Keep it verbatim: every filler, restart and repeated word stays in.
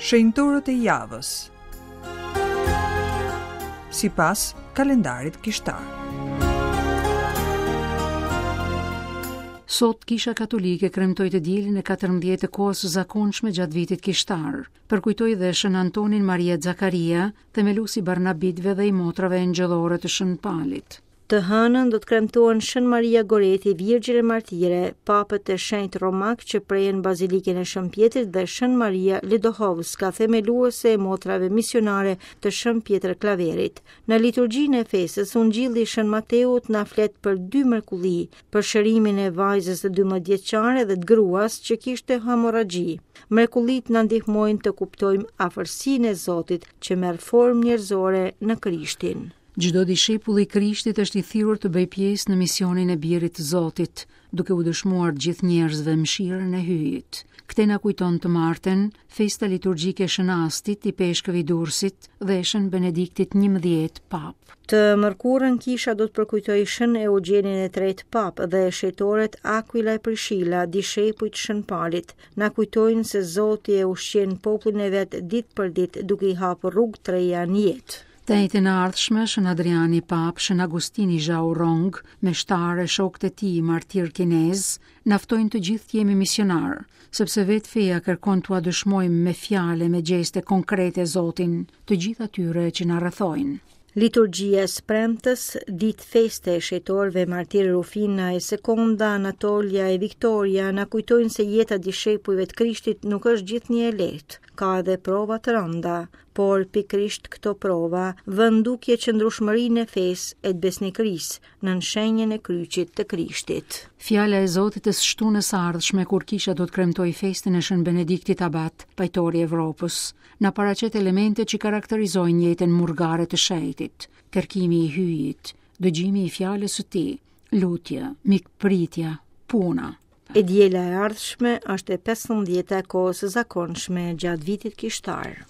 Shenjtorët e javës sipas kalendarit kishtar. Sot Kisha Katolike kremtoi të dielin e katërmbëdhjetë të kohës së zakonshme gjatë vitit kishtar. Përkujtoi dhe Shën Antonin Maria Zakaria, themeluesi Barnabitëve dhe i motrave angjëllore të Shën Palit. Të hënën do të kremtohen Shën Maria Goreti, Virgjën e Martire, papët e shenjtë romak që prejen bazilikën e Shën Pjetrit dhe Shën Maria Lidohovska, themeluese e motrave misionare të Shën Pjetër Klaverit. Në liturgjinë e festës ungjilli Shën Mateut na flet për dy mrekulli, për shërimin e vajzës së dymbëdhjetë vjeçare dhe të gruas që kishte hemorragji. Mrekullit na ndihmojnë të kuptojmë afërsinë e Zotit që merr formë njerëzore në Krishtin. Çdo dishepull i Krishtit është i thirrur të bëjë pjesë në misionin e birit të Zotit, duke u dëshmuar gjithë njerëzve mëshirën e hyjit. Këtë na kujton të martën, festa liturgjike e Shënastit, i peshkëve i Durrësit dhe Shën Benediktit njëmbëdhjetë pap. Të mërkurën Kisha do të përkujtoj Shën Eugjenin e tretë pap dhe shejtoret Aquila e Priscilla, dishepujt Shën Palit. Na kujtojnë se Zoti e ushqen popullin e vet ditë për ditë duke i hapur rrugë të reja në jetë. Të njëjtën e ardhshme, Shën Adriani Pap, Shën Agustini Zhao Rong, meshtar e shokët e tij martir kinez, naftojnë të gjithë të jemi misionar, sepse vetë feja kërkon t'ua dëshmojmë me fjale, me gjeste konkrete Zotin, të gjithë atyre që na rrethojnë. Liturgjia e spremtës, ditë feste e shejtorëve martirë Rufina e Sekonda, Anatolia e Viktoria na kujtojnë se jeta e dishepujve të Krishtit nuk është gjithnjë e lehtë. Ka edhe prova të rënda, por pikërisht këto prova vën ndukje qëndrueshmërinë e fesë e të besnikërisë në shenjën e kryqit të Krishtit. Fjala e Zotit e së shtunës së ardhshme kur Kisha do të kremtojë festën e Shën Benediktit Abat, pajtori i Evropës, na paraqet elemente që karakterizojnë jetën murgare të shejtit: kërkimi i hyjit, dëgjimi i fjalës së tij, lutja, mikpritja, puna. E diela e ardhshme është e pesëmbëdhjeta e kohës së zakonshme gjatë vitit kishtar.